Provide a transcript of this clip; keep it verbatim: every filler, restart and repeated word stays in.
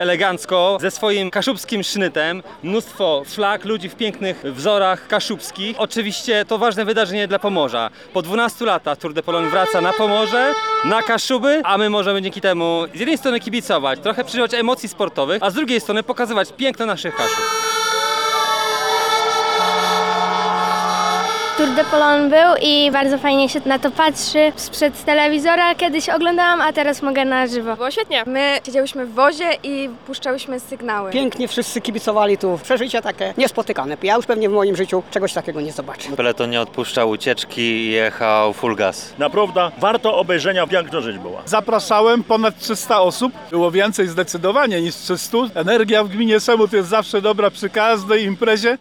elegancko, ze swoim kaszubskim sznytem. Mnóstwo flag, ludzi w pięknych wzorach kaszubskich. Oczywiście to ważne wydarzenie dla Pomorza. Po dwunastu latach Tour de Pologne wraca na Pomorze, na Kaszuby, a my możemy dzięki temu z jednej strony kibicować, trochę przeżywać emocji sportowych, a z drugiej strony pokazywać piękno naszych Kaszub. Tour de Pologne był i bardzo fajnie się na to patrzy. Sprzed telewizora kiedyś oglądałam, a teraz mogę na żywo. Było świetnie. My siedziałyśmy w wozie i puszczałyśmy sygnały. Pięknie wszyscy kibicowali tu. Przeżycie takie niespotykane. Ja już pewnie w moim życiu czegoś takiego nie zobaczę. Peleton nie odpuszczał ucieczki i jechał full gas. Naprawdę warto obejrzenia, piękna rzecz była. Zapraszałem ponad trzysta osób. Było więcej zdecydowanie niż trzysta. Energia w gminie Szemut jest zawsze dobra przy każdej imprezie.